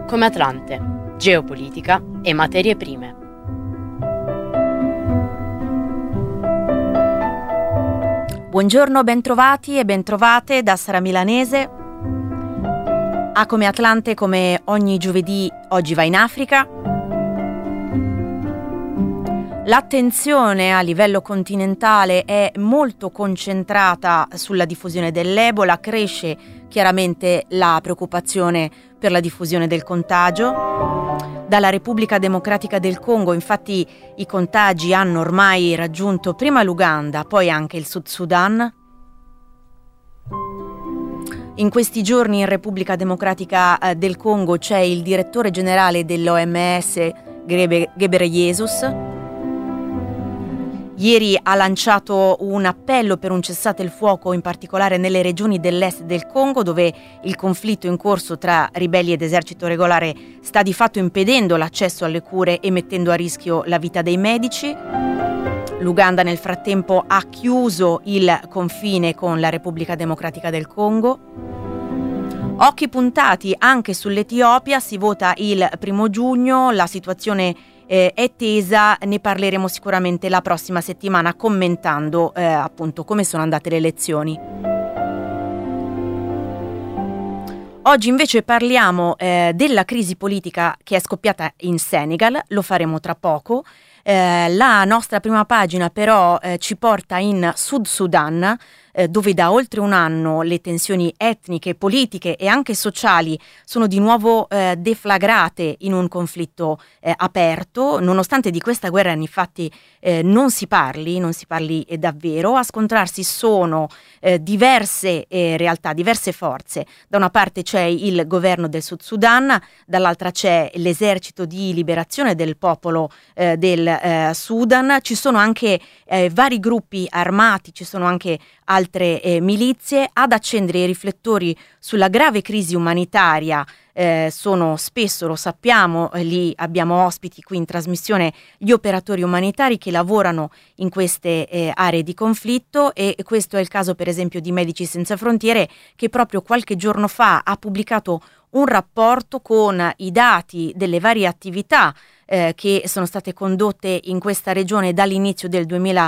come Atlante, geopolitica e materie prime. Buongiorno, bentrovati e bentrovate da Sara Milanese. A Come Atlante, come ogni giovedì, oggi va in Africa. L'attenzione a livello continentale è molto concentrata sulla diffusione dell'Ebola, cresce chiaramente la preoccupazione per la diffusione del contagio. Dalla Repubblica Democratica del Congo, infatti, i contagi hanno ormai raggiunto prima l'Uganda, poi anche il Sud Sudan. In questi giorni in Repubblica Democratica del Congo c'è il direttore generale dell'OMS, Ghebreyesus. Ieri ha lanciato un appello per un cessate il fuoco, in particolare nelle regioni dell'est del Congo, dove il conflitto in corso tra ribelli ed esercito regolare sta di fatto impedendo l'accesso alle cure e mettendo a rischio la vita dei medici. L'Uganda nel frattempo ha chiuso il confine con la Repubblica Democratica del Congo. Occhi puntati anche sull'Etiopia, si vota il 1 giugno, la situazione è tesa, ne parleremo sicuramente la prossima settimana commentando appunto come sono andate le elezioni. Oggi invece parliamo della crisi politica che è scoppiata in Senegal, lo faremo tra poco. La nostra prima pagina però ci porta in Sud Sudan, dove da oltre un anno le tensioni etniche, politiche e anche sociali sono di nuovo deflagrate in un conflitto aperto. Nonostante di questa guerra infatti non si parli davvero. A scontrarsi sono diverse realtà, diverse forze. Da una parte c'è il governo del Sud Sudan, dall'altra c'è l'esercito di liberazione del popolo del Sudan. Ci sono anche vari gruppi armati, ci sono anche altre milizie. Ad accendere i riflettori sulla grave crisi umanitaria sono spesso, lo sappiamo, lì abbiamo ospiti qui in trasmissione, gli operatori umanitari che lavorano in queste aree di conflitto, e questo è il caso per esempio di Medici Senza Frontiere, che proprio qualche giorno fa ha pubblicato un rapporto con i dati delle varie attività che sono state condotte in questa regione dall'inizio del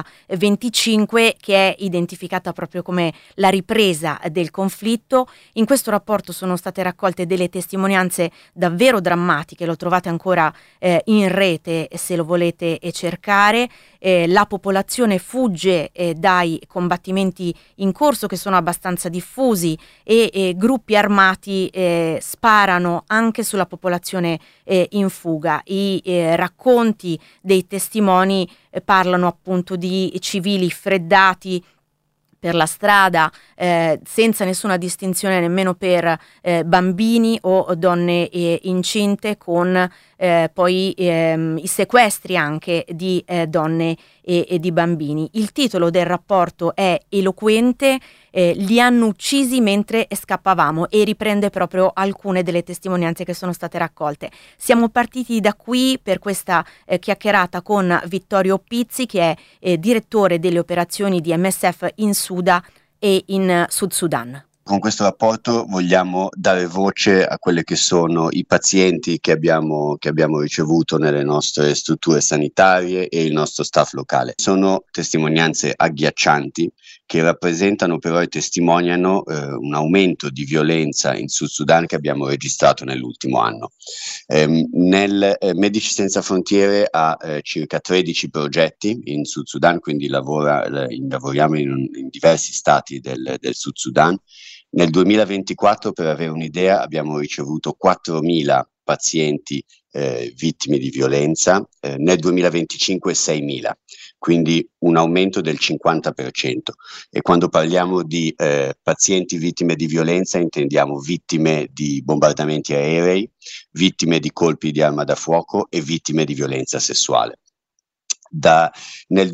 2025, che è identificata proprio come la ripresa del conflitto. In questo rapporto sono state raccolte delle testimonianze davvero drammatiche, lo trovate ancora in rete se lo volete cercare. La popolazione fugge dai combattimenti in corso, che sono abbastanza diffusi, e gruppi armati sparano anche sulla popolazione in fuga. I racconti dei testimoni parlano appunto di civili freddati per la strada, senza nessuna distinzione nemmeno per bambini o donne incinte, con poi i sequestri anche di donne e di bambini. Il titolo del rapporto è eloquente, li hanno uccisi mentre scappavamo, e riprende proprio alcune delle testimonianze che sono state raccolte. Siamo partiti da qui per questa chiacchierata con Vittorio Pizzi, che è direttore delle operazioni di MSF in Suda e in Sud Sudan. Con questo rapporto vogliamo dare voce a quelli che sono i pazienti che abbiamo ricevuto nelle nostre strutture sanitarie e il nostro staff locale. Sono testimonianze agghiaccianti che rappresentano però e testimoniano un aumento di violenza in Sud Sudan che abbiamo registrato nell'ultimo anno. Medici Senza Frontiere ha circa 13 progetti in Sud Sudan, quindi lavoriamo in diversi stati del Sud Sudan. Nel 2024, per avere un'idea, abbiamo ricevuto 4.000 pazienti vittime di violenza, nel 2025 6.000, quindi un aumento del 50%. E quando parliamo di pazienti vittime di violenza intendiamo vittime di bombardamenti aerei, vittime di colpi di arma da fuoco e vittime di violenza sessuale. Nel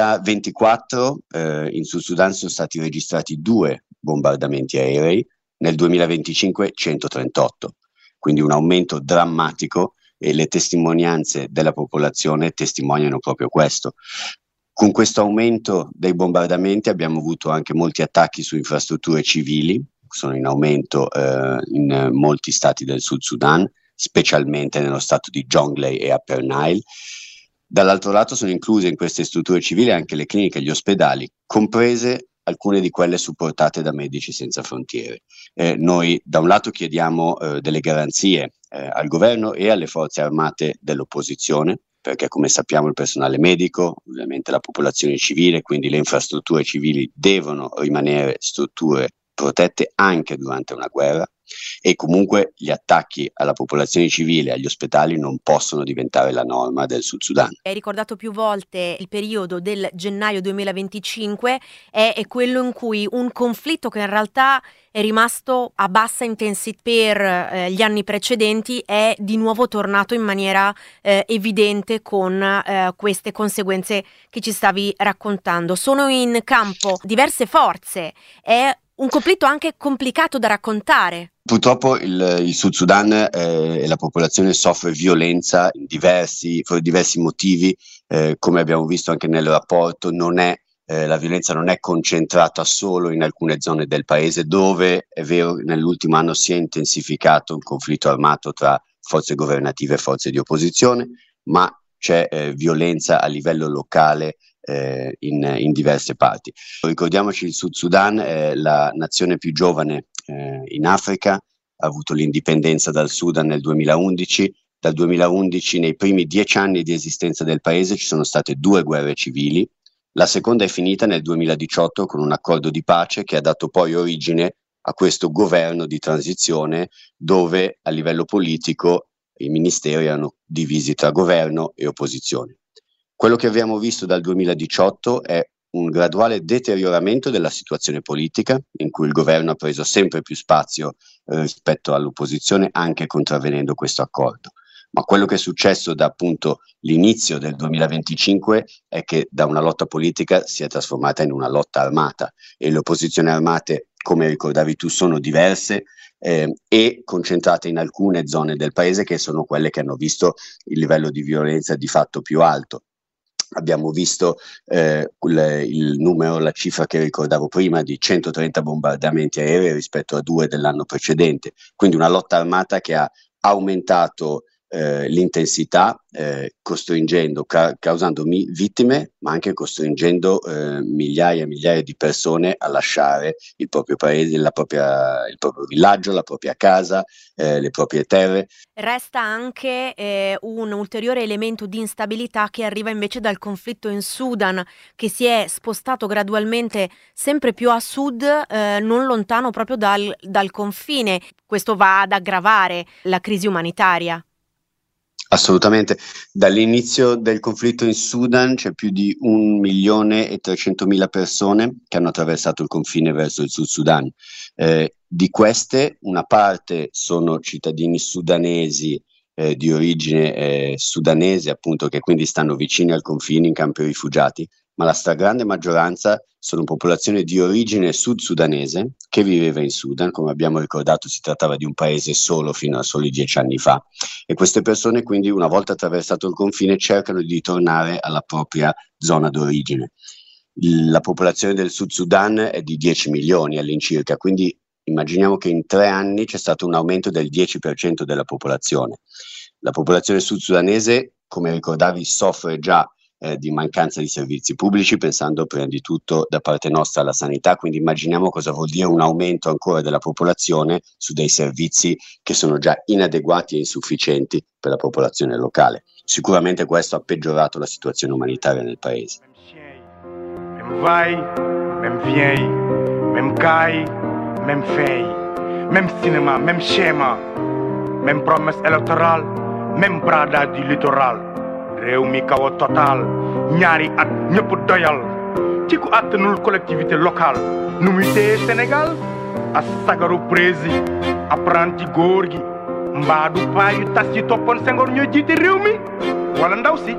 2024 in Sud Sudan sono stati registrati 2 bombardamenti aerei, nel 2025 138, quindi un aumento drammatico, e le testimonianze della popolazione testimoniano proprio questo. Con questo aumento dei bombardamenti abbiamo avuto anche molti attacchi su infrastrutture civili, sono in aumento in molti stati del Sud Sudan, specialmente nello stato di Jonglei e Upper Nile. Dall'altro lato sono incluse in queste strutture civili anche le cliniche e gli ospedali, comprese alcune di quelle supportate da Medici Senza Frontiere. Noi da un lato chiediamo delle garanzie al governo e alle forze armate dell'opposizione, perché come sappiamo il personale medico, ovviamente la popolazione civile, quindi le infrastrutture civili devono rimanere strutture protette anche durante una guerra, e comunque gli attacchi alla popolazione civile e agli ospedali non possono diventare la norma del Sud Sudan. Hai ricordato più volte il periodo del gennaio 2025, è quello in cui un conflitto che in realtà è rimasto a bassa intensità per gli anni precedenti è di nuovo tornato in maniera evidente con queste conseguenze che ci stavi raccontando. Sono in campo diverse forze, è un conflitto anche complicato da raccontare. Purtroppo il Sud Sudan e la popolazione soffre violenza per diversi motivi, come abbiamo visto anche nel rapporto. La violenza non è concentrata solo in alcune zone del paese, dove è vero nell'ultimo anno si è intensificato un conflitto armato tra forze governative e forze di opposizione, ma c'è violenza a livello locale in diverse parti. Ricordiamoci, il Sud Sudan è la nazione più giovane in Africa, ha avuto l'indipendenza dal Sudan nel 2011. Dal 2011, nei primi 10 anni di esistenza del paese, ci sono state 2 guerre civili. La seconda è finita nel 2018 con un accordo di pace che ha dato poi origine a questo governo di transizione, dove a livello politico i ministeri erano divisi tra governo e opposizione. Quello che abbiamo visto dal 2018 è un graduale deterioramento della situazione politica, in cui il governo ha preso sempre più spazio rispetto all'opposizione, anche contravvenendo questo accordo. Ma quello che è successo da appunto l'inizio del 2025 è che da una lotta politica si è trasformata in una lotta armata, e le opposizioni armate, come ricordavi tu, sono diverse e concentrate in alcune zone del paese, che sono quelle che hanno visto il livello di violenza di fatto più alto. Abbiamo visto il numero, la cifra che ricordavo prima, di 130 bombardamenti aerei rispetto a 2 dell'anno precedente, quindi una lotta armata che ha aumentato l'intensità, causando vittime, ma anche costringendo migliaia e migliaia di persone a lasciare il proprio paese, il proprio villaggio, la propria casa, le proprie terre. Resta anche un ulteriore elemento di instabilità che arriva invece dal conflitto in Sudan, che si è spostato gradualmente sempre più a sud, non lontano proprio dal confine. Questo va ad aggravare la crisi umanitaria. Assolutamente. Dall'inizio del conflitto in Sudan c'è più di 1.300.000 persone che hanno attraversato il confine verso il Sud Sudan. Di queste, una parte sono cittadini sudanesi di origine sudanese, appunto, che quindi stanno vicini al confine in campi rifugiati, ma la stragrande maggioranza sono popolazione di origine sud-sudanese che viveva in Sudan. Come abbiamo ricordato, si trattava di un paese solo fino a soli 10 anni fa, e queste persone quindi, una volta attraversato il confine, cercano di tornare alla propria zona d'origine. La popolazione del Sud Sudan è di 10 milioni all'incirca, quindi immaginiamo che in 3 anni c'è stato un aumento del 10% della popolazione. La popolazione sud-sudanese, come ricordavi, soffre già di mancanza di servizi pubblici, pensando prima di tutto da parte nostra alla sanità, quindi immaginiamo cosa vuol dire un aumento ancora della popolazione su dei servizi che sono già inadeguati e insufficienti per la popolazione locale. Sicuramente questo ha peggiorato la situazione umanitaria nel paese. Même vai, même vieille, même caille, même feuille, même cinéma, même schéma, même promesse électorale, même bradage du littoral. réew mi kaw a total ñaari at ñëpp doyal ci ku àttanul collectivité locale nu muy téye Sénégal a sagaru prési apprenti góor gi mbaadu paa yu tas yi toppoon Senghor ñoo jiite réew mi wala ndaw si.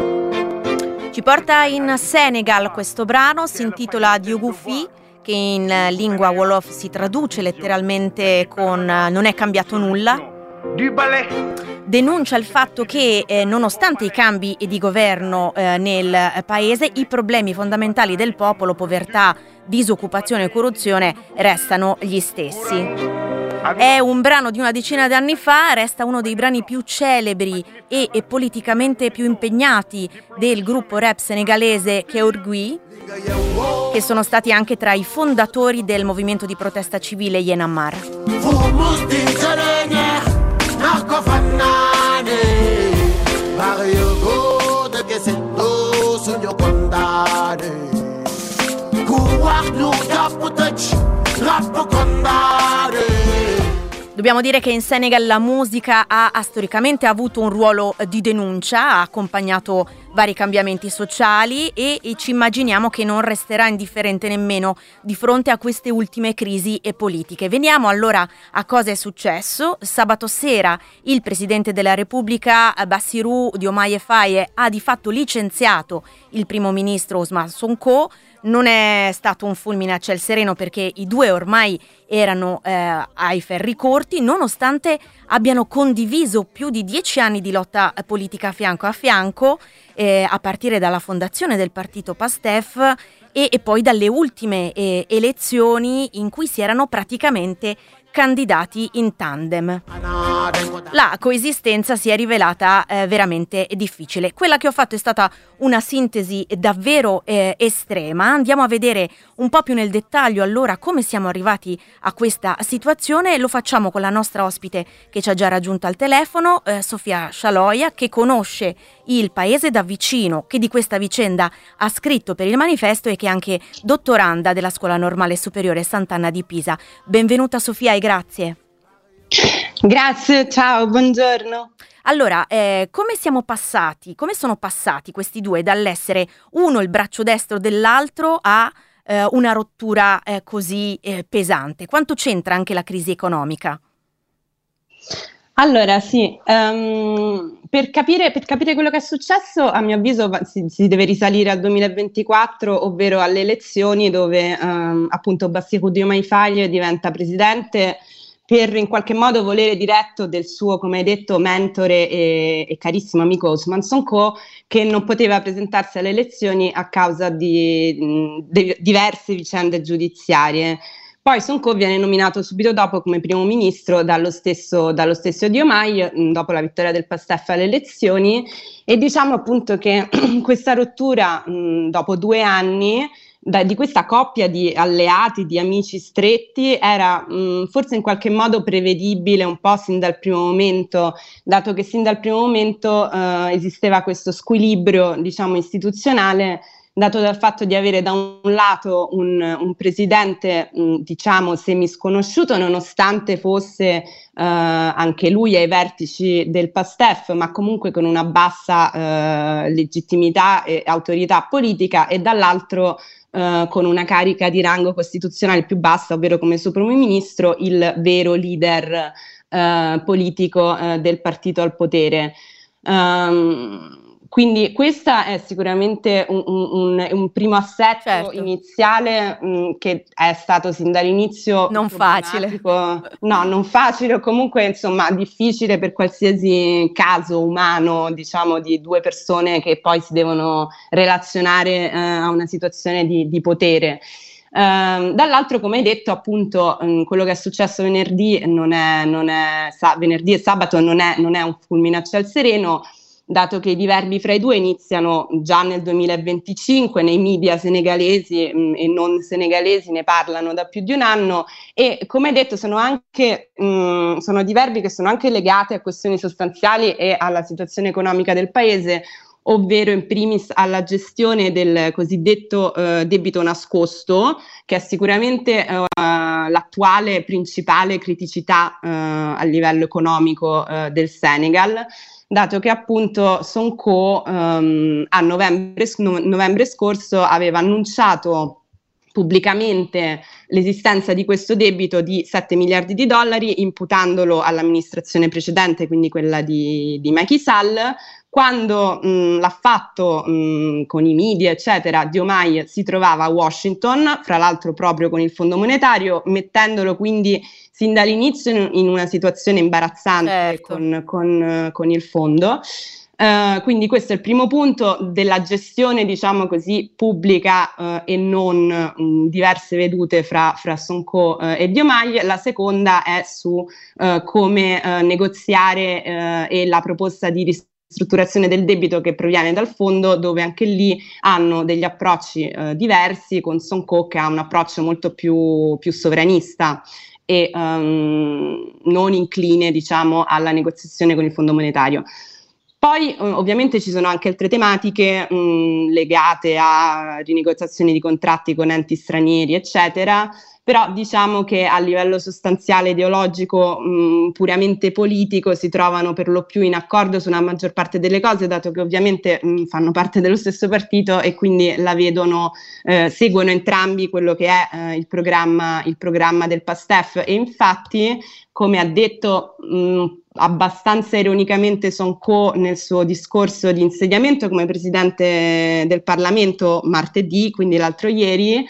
Ci porta in Senegal questo brano, si intitola Diogoufi, che in lingua Wolof si traduce letteralmente con non è cambiato nulla. Denuncia il fatto che nonostante i cambi di governo nel paese, i problemi fondamentali del popolo, povertà, disoccupazione e corruzione, restano gli stessi. È un brano di una decina di anni fa, resta uno dei brani più celebri e politicamente più impegnati del gruppo rap senegalese Keurgui, che sono stati anche tra i fondatori del movimento di protesta civile Y'en a marre. Dobbiamo dire che in Senegal la musica ha storicamente avuto un ruolo di denuncia, ha accompagnato vari cambiamenti sociali e ci immaginiamo che non resterà indifferente nemmeno di fronte a queste ultime crisi politiche. Veniamo allora a cosa è successo. Sabato sera il Presidente della Repubblica, Bassirou Diomaye Faye, ha di fatto licenziato il Primo Ministro Ousmane Sonko. Non è stato un fulmine a ciel sereno perché i due ormai erano ai ferri corti, nonostante abbiano condiviso più di 10 anni di lotta politica fianco a fianco, a partire dalla fondazione del partito PASTEF e poi dalle ultime elezioni in cui si erano praticamente candidati in tandem. La coesistenza si è rivelata veramente difficile. Quella che ho fatto è stata una sintesi davvero estrema. Andiamo a vedere un po' più nel dettaglio allora come siamo arrivati a questa situazione. Lo facciamo con la nostra ospite che ci ha già raggiunto al telefono, Sofia Shaloya, che conosce il paese da vicino, che di questa vicenda ha scritto per il Manifesto e che è anche dottoranda della Scuola Normale Superiore Sant'Anna di Pisa. Benvenuta Sofia e grazie. Grazie, ciao, buongiorno. Allora, come sono passati questi due dall'essere uno il braccio destro dell'altro a una rottura così pesante? Quanto c'entra anche la crisi economica? Allora, sì, per capire quello che è successo, a mio avviso si deve risalire al 2024, ovvero alle elezioni dove appunto Bassirou Diomaye Faye diventa presidente per in qualche modo volere diretto del suo, come hai detto, mentore e carissimo amico Ousmane Sonko, che non poteva presentarsi alle elezioni a causa di diverse vicende giudiziarie. Poi Sonko viene nominato subito dopo come primo ministro dallo stesso Diomaye, dopo la vittoria del PASTEF alle elezioni, e diciamo appunto che questa rottura, dopo 2 anni, di questa coppia di alleati, di amici stretti, era forse in qualche modo prevedibile un po' sin dal primo momento, dato che sin dal primo momento esisteva questo squilibrio, diciamo, istituzionale, dato dal fatto di avere da un lato un presidente, diciamo, semisconosciuto, nonostante fosse anche lui ai vertici del PASTEF, ma comunque con una bassa legittimità e autorità politica, e dall'altro con una carica di rango costituzionale più bassa, ovvero come suo primo ministro il vero leader politico del partito al potere. Quindi questa è sicuramente un primo assetto, certo, iniziale che è stato sin dall'inizio non facile. No, non facile, o comunque insomma difficile per qualsiasi caso umano, diciamo, di 2 persone che poi si devono relazionare a una situazione di potere. Dall'altro, come hai detto, appunto, quello che è successo venerdì venerdì e sabato non è un fulmine a ciel sereno, dato che i diverbi fra i due iniziano già nel 2025, nei media senegalesi e non senegalesi ne parlano da più di un anno, e come hai detto sono diverbi che sono anche legati a questioni sostanziali e alla situazione economica del paese, ovvero in primis alla gestione del cosiddetto debito nascosto, che è sicuramente l'attuale principale criticità a livello economico del Senegal, dato che appunto Sonko a novembre scorso aveva annunciato pubblicamente l'esistenza di questo debito di 7 miliardi di dollari, imputandolo all'amministrazione precedente, quindi quella di Macky Sall. Quando l'ha fatto con i media, eccetera, Diomaye si trovava a Washington, fra l'altro proprio con il Fondo Monetario, mettendolo quindi sin dall'inizio in una situazione imbarazzante, certo, con il fondo. Quindi questo è il primo punto della gestione, diciamo così, pubblica e non diverse vedute fra Sonko e Diomaye. La seconda è su come negoziare e la proposta di ristrutturazione del debito che proviene dal fondo, dove anche lì hanno degli approcci diversi, con Sonko che ha un approccio molto più sovranista e non incline, diciamo, alla negoziazione con il Fondo Monetario. Poi ovviamente ci sono anche altre tematiche legate a rinegoziazioni di contratti con enti stranieri, eccetera, però diciamo che a livello sostanziale ideologico, puramente politico, si trovano per lo più in accordo sulla maggior parte delle cose, dato che ovviamente fanno parte dello stesso partito e quindi la vedono, seguono entrambi quello che è il programma del PASTEF, e infatti, come ha detto abbastanza ironicamente Sonko nel suo discorso di insediamento come presidente del Parlamento martedì, quindi l'altro ieri,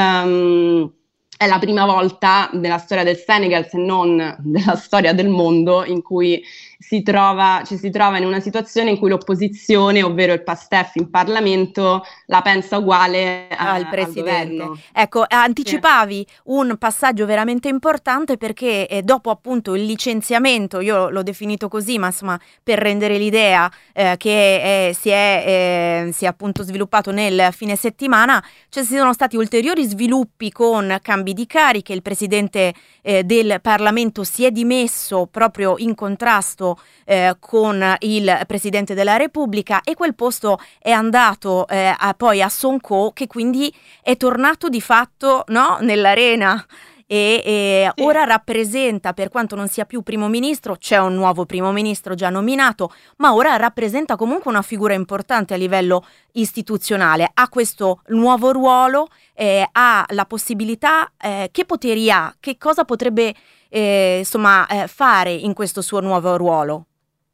è la prima volta nella storia del Senegal, se non della storia del mondo, in cui ci si trova in una situazione in cui l'opposizione, ovvero il PASTEF in Parlamento, la pensa uguale al presidente. Al governo. Ecco, anticipavi un passaggio veramente importante, perché dopo appunto il licenziamento, io l'ho definito così, ma insomma per rendere l'idea che si è appunto sviluppato nel fine settimana, ci sono stati ulteriori sviluppi con cambi di cariche. Il presidente del Parlamento si è dimesso proprio in contrasto con il Presidente della Repubblica, e quel posto è andato poi a Sonko, che quindi è tornato di fatto, no, nell'arena. E Sì. Ora rappresenta, per quanto non sia più primo ministro, c'è un nuovo primo ministro già nominato, ma ora rappresenta comunque una figura importante a livello istituzionale, ha questo nuovo ruolo, ha la possibilità, che poteri ha, che cosa potrebbe fare in questo suo nuovo ruolo?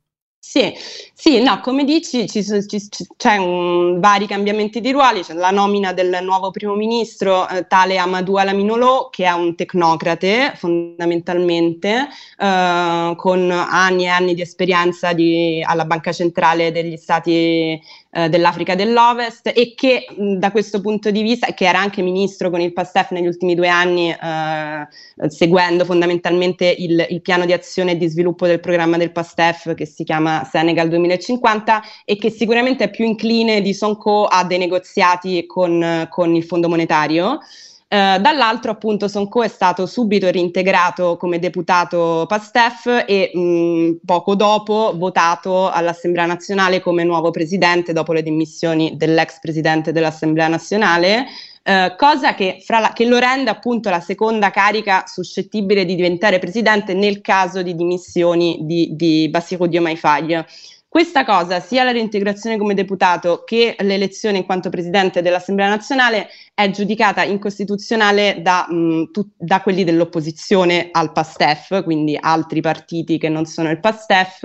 Sì, no, come dici, c'è vari cambiamenti di ruoli. C'è la nomina del nuovo primo ministro, tale Amadou Alaminolo, che è un tecnocrate fondamentalmente, con anni e anni di esperienza alla Banca Centrale degli Stati dell'Africa dell'Ovest, e che da questo punto di vista, che era anche ministro con il PASTEF negli ultimi 2 anni, seguendo fondamentalmente il piano di azione e di sviluppo del programma del PASTEF, che si chiama Senegal 2050, e che sicuramente è più incline di Sonko a dei negoziati con il Fondo Monetario. Dall'altro, appunto, Sonko è stato subito reintegrato come deputato PASTEF e poco dopo votato all'Assemblea Nazionale come nuovo presidente, dopo le dimissioni dell'ex presidente dell'Assemblea Nazionale, cosa che lo rende appunto la seconda carica suscettibile di diventare presidente nel caso di dimissioni di Bassirou Diomaye Faye. Questa cosa, sia la reintegrazione come deputato che l'elezione in quanto presidente dell'Assemblea Nazionale, è giudicata incostituzionale da quelli dell'opposizione al PASTEF, quindi altri partiti che non sono il PASTEF,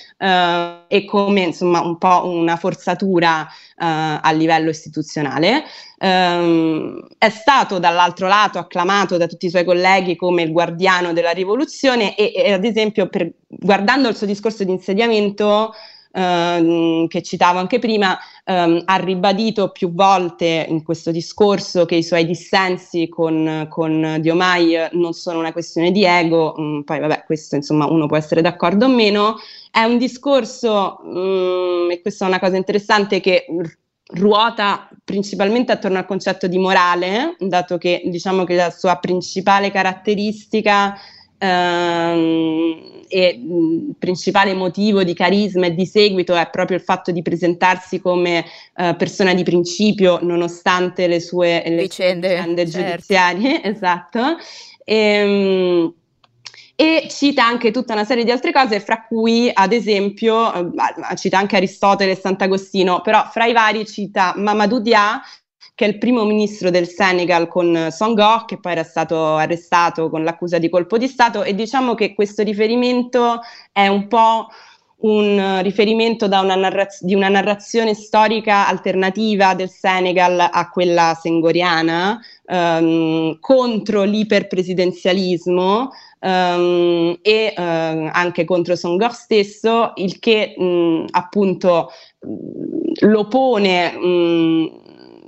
e come insomma un po' una forzatura a livello istituzionale. È stato dall'altro lato acclamato da tutti i suoi colleghi come il guardiano della rivoluzione e ad esempio, guardando il suo discorso di insediamento, che citavo anche prima, ha ribadito più volte in questo discorso che i suoi dissensi con Diomaye non sono una questione di ego. Poi vabbè, questo insomma uno può essere d'accordo o meno. È un discorso, e questa è una cosa interessante, che ruota principalmente attorno al concetto di morale, dato che diciamo che la sua principale caratteristica e principale motivo di carisma e di seguito è proprio il fatto di presentarsi come persona di principio, nonostante le sue vicende giudiziarie. Certo. Esatto. E cita anche tutta una serie di altre cose, fra cui ad esempio cita anche Aristotele e Sant'Agostino, però fra i vari cita Mamadou Dia, che è il primo ministro del Senegal con Senghor, che poi era stato arrestato con l'accusa di colpo di Stato, e diciamo che questo riferimento è un po' un riferimento di una narrazione storica alternativa del Senegal a quella senghoriana, contro l'iperpresidenzialismo e anche contro Senghor stesso, il che appunto lo pone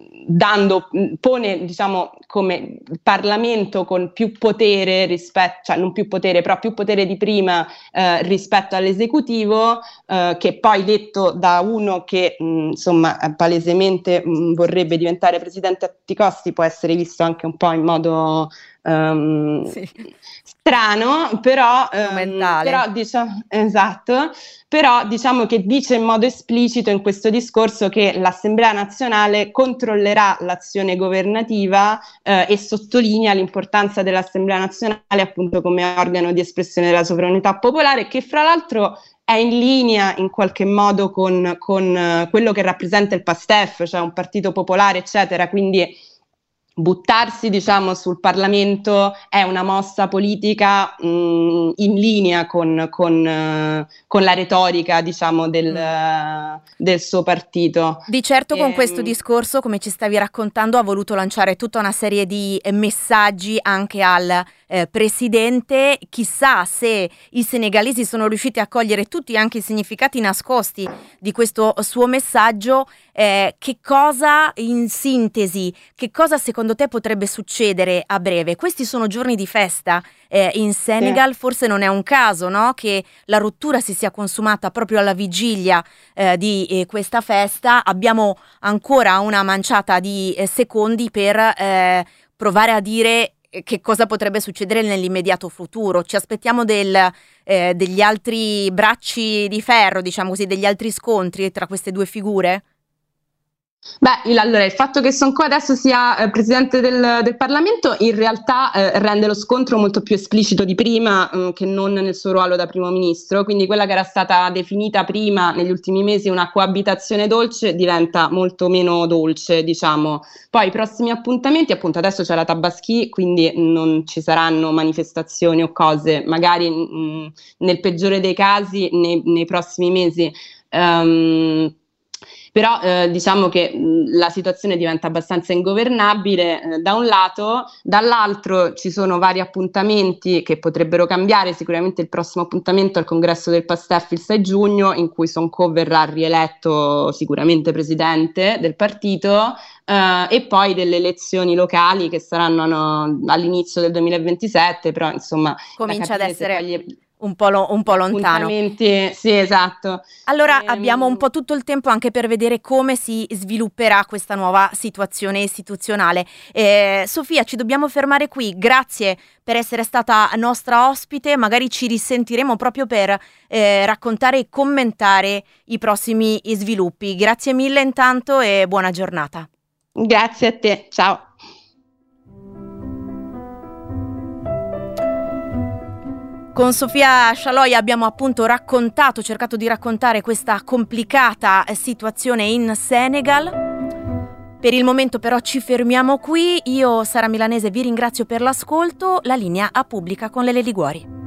pone, diciamo, come Parlamento con più potere rispetto, cioè non più potere, però più potere di prima rispetto all'esecutivo, che poi, detto da uno che insomma palesemente vorrebbe diventare presidente a tutti i costi, può essere visto anche un po' in modo strano, però diciamo, esatto, però diciamo che dice in modo esplicito in questo discorso che l'Assemblea nazionale controllerà l'azione governativa e sottolinea l'importanza dell'Assemblea nazionale appunto come organo di espressione della sovranità popolare, che fra l'altro è in linea in qualche modo con quello che rappresenta il PASTEF, cioè un partito popolare, eccetera, quindi buttarsi, diciamo, sul Parlamento è una mossa politica in linea con la retorica, diciamo, del suo partito. Di certo con questo discorso, come ci stavi raccontando, ha voluto lanciare tutta una serie di messaggi anche al presidente. Chissà se i senegalesi sono riusciti a cogliere tutti anche i significati nascosti di questo suo messaggio. Che cosa, in sintesi, che cosa secondo te potrebbe succedere a breve? Questi sono giorni di festa in Senegal, forse non è un caso, no? Che la rottura si sia consumata proprio alla vigilia di questa festa. Abbiamo ancora una manciata di secondi per provare a dire che cosa potrebbe succedere nell'immediato futuro. Ci aspettiamo degli altri bracci di ferro, diciamo così, degli altri scontri tra queste due figure? Beh, allora, il fatto che Sonko adesso sia presidente del Parlamento in realtà rende lo scontro molto più esplicito di prima, che non nel suo ruolo da primo ministro, quindi quella che era stata definita prima negli ultimi mesi una coabitazione dolce diventa molto meno dolce, diciamo. Poi i prossimi appuntamenti, appunto adesso c'è la Tabaschi, quindi non ci saranno manifestazioni o cose, magari nel peggiore dei casi nei prossimi mesi. Però diciamo che la situazione diventa abbastanza ingovernabile da un lato, dall'altro ci sono vari appuntamenti che potrebbero cambiare. Sicuramente il prossimo appuntamento al congresso del PASTEF il 6 giugno, in cui Sonko verrà rieletto sicuramente presidente del partito, e poi delle elezioni locali che saranno all'inizio del 2027, però insomma comincia ad essere un po' lontano. Sì, esatto. Allora abbiamo un po' tutto il tempo anche per vedere come si svilupperà questa nuova situazione istituzionale. Sofia, ci dobbiamo fermare qui. Grazie per essere stata nostra ospite. Magari ci risentiremo proprio per raccontare e commentare i prossimi sviluppi. Grazie mille intanto e buona giornata. Grazie a te, ciao. Con Sofia Scialoi abbiamo appunto cercato di raccontare questa complicata situazione in Senegal. Per il momento però ci fermiamo qui. Io, Sara Milanese, vi ringrazio per l'ascolto. La linea a Pubblica con Lele Liguori.